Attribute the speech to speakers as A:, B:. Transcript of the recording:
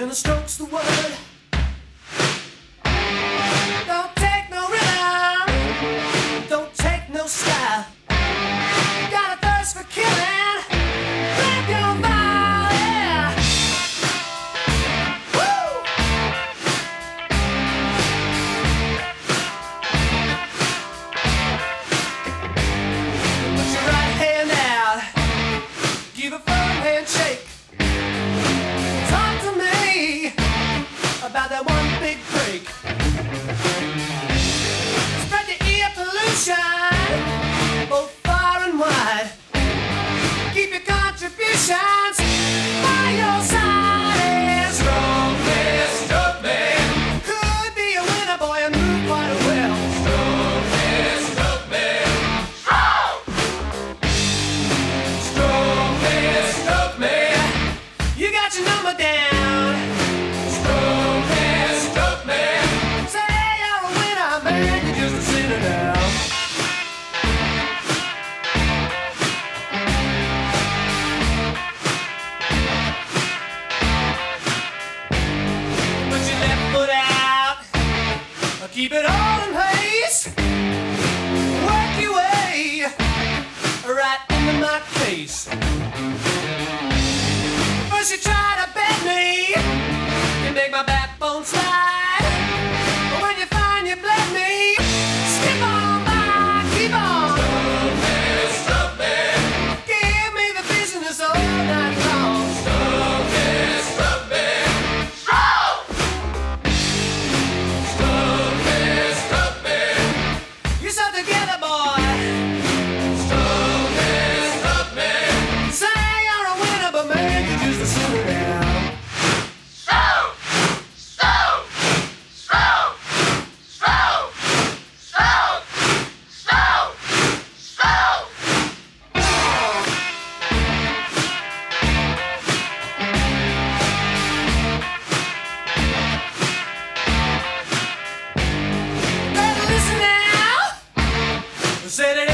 A: and the stroke's the word. Don't take no rhythm, don't take no style. You got a thirst for killing, grab your vial, yeah. Woo! Put your right hand out, give a firm handshake. Talk to me about that one big break. Spread the air pollution both far and wide. Keep your contributions by your side. And strongman, strongman could be a winner, boy, and move quite well. Strongman, strongman, strongman, strongman. You got your number down. Strongman, strongman. Say you're a winner, man, you're just a sinner now. Put your left foot out, keep it all in place. Work your way right into my face. First you try to bend me, you make my backbone slide. But when you find you bled me, skip on by, keep on. Strongman, strongman, give me the business all night long. Strongman, strongman, strongman, strongman. You're so together, boy. Strongman, strongman. Say you're a winner, but man, you're just a sinner now. Better listen now. Said it